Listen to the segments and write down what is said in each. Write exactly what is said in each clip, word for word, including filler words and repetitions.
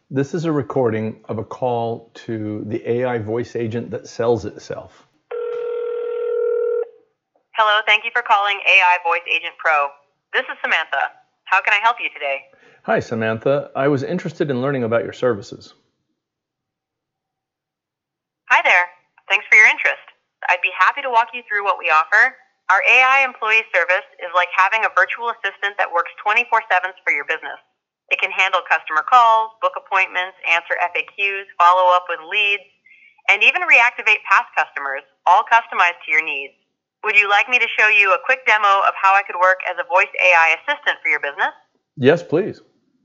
This is a recording of a call to the A I voice agent that sells itself. Hello, thank you for calling A I Voice Agent Pro. This is Samantha. How can I help you today? Hi, Samantha. I was interested in learning about your services. Hi there. Thanks for your interest. I'd be happy to walk you through what we offer. Our A I employee service is like having a virtual assistant that works twenty-four seven for your business. It can handle customer calls, book appointments, answer F A Qs, follow up with leads, and even reactivate past customers, all customized to your needs. Would you like me to show you a quick demo of how I could work as a voice A I assistant for your business? Yes, please.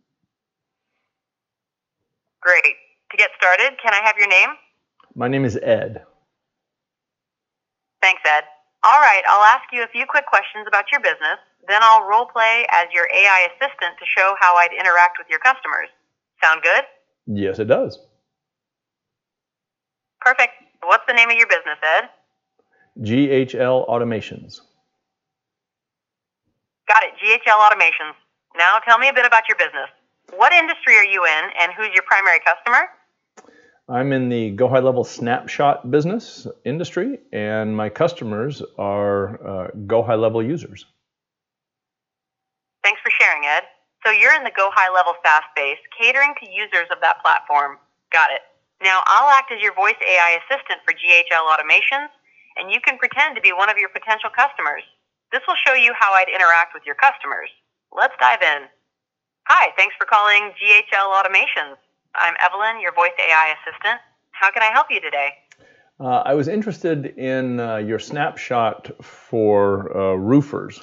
Great. To get started, can I have your name? My name is Ed. Thanks, Ed. All right, I'll ask you a few quick questions about your business, then I'll role play as your A I assistant to show how I'd interact with your customers. Sound good? Yes, it does. Perfect. What's the name of your business, Ed? G H L Automations. Got it, G H L Automations. Now tell me a bit about your business. What industry are you in, and who's your primary customer? I'm in the Go High Level Snapshot business industry, and my customers are uh, Go High Level users. Thanks for sharing, Ed. So you're in the Go High Level SaaS space, catering to users of that platform. Got it. Now I'll act as your voice A I assistant for G H L Automations, and you can pretend to be one of your potential customers. This will show you how I'd interact with your customers. Let's dive in. Hi, thanks for calling G H L Automations. I'm Evelyn, your voice A I assistant. How can I help you today? Uh, I was interested in uh, your snapshot for uh, roofers.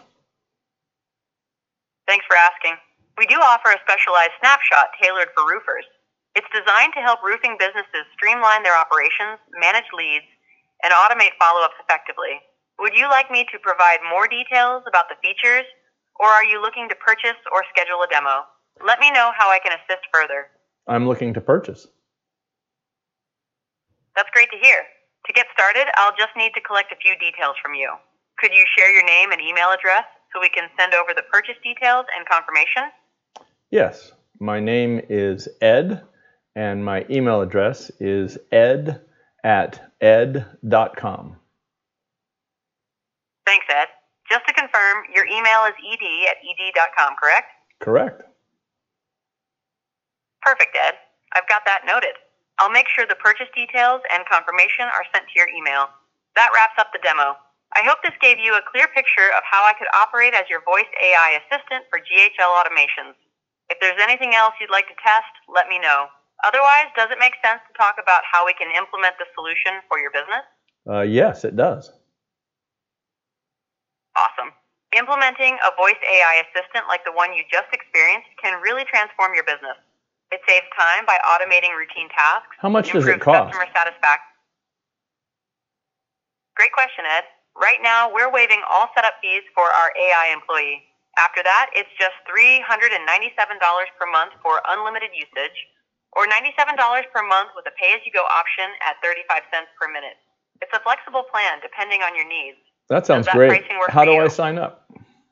Thanks for asking. We do offer a specialized snapshot tailored for roofers. It's designed to help roofing businesses streamline their operations, manage leads, and automate follow-ups effectively. Would you like me to provide more details about the features, or are you looking to purchase or schedule a demo? Let me know how I can assist further. I'm looking to purchase. That's great to hear. To get started, I'll just need to collect a few details from you. Could you share your name and email address so we can send over the purchase details and confirmation? Yes, my name is Ed, and my email address is ed at ed dot com. Thanks, Ed. Just to confirm, your email is ed at ed dot com, correct? Correct. Perfect, Ed. I've got that noted. I'll make sure the purchase details and confirmation are sent to your email. That wraps up the demo. I hope this gave you a clear picture of how I could operate as your voice A I assistant for G H L Automations. If there's anything else you'd like to test, let me know. Otherwise, does it make sense to talk about how we can implement the solution for your business? Uh, yes, it does. Awesome. Implementing a voice A I assistant like the one you just experienced can really transform your business. It saves time by automating routine tasks. How much does it improves cost? Customer satisfaction. Great question, Ed. Right now, we're waiving all setup fees for our A I employee. After that, it's just three hundred ninety-seven dollars per month for unlimited usage, or ninety-seven dollars per month with a pay-as-you-go option at thirty-five cents per minute. It's a flexible plan depending on your needs. That sounds Does that great. pricing work How for do you? I sign up?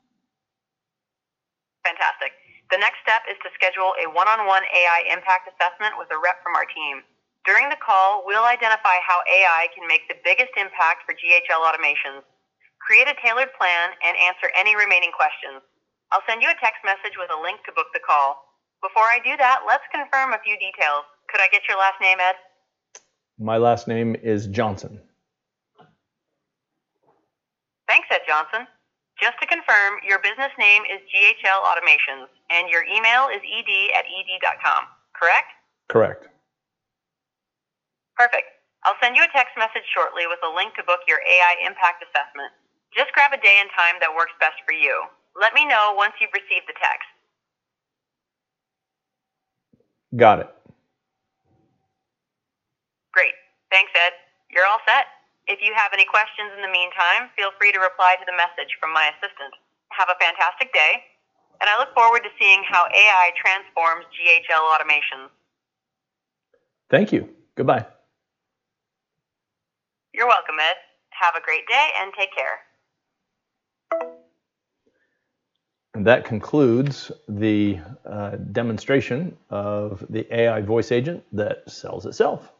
Fantastic. The next step is to schedule a one-on-one A I impact assessment with a rep from our team. During the call, we'll identify how A I can make the biggest impact for G H L Automations, create a tailored plan, and answer any remaining questions. I'll send you a text message with a link to book the call. Before I do that, let's confirm a few details. Could I get your last name, Ed? My last name is Johnson. Thanks, Ed Johnson. Just to confirm, your business name is G H L Automations, and your email is ed at ed dot com, correct? Correct. Perfect. I'll send you a text message shortly with a link to book your A I impact assessment. Just grab a day and time that works best for you. Let me know once you've received the text. Got it. Great. Thanks, Ed. You're all set. If you have any questions in the meantime, feel free to reply to the message from my assistant. Have a fantastic day, and I look forward to seeing how A I transforms G H L Automations. Thank you. Goodbye. You're welcome, Ed. Have a great day and take care. And that concludes the uh, demonstration of the A I voice agent that sells itself.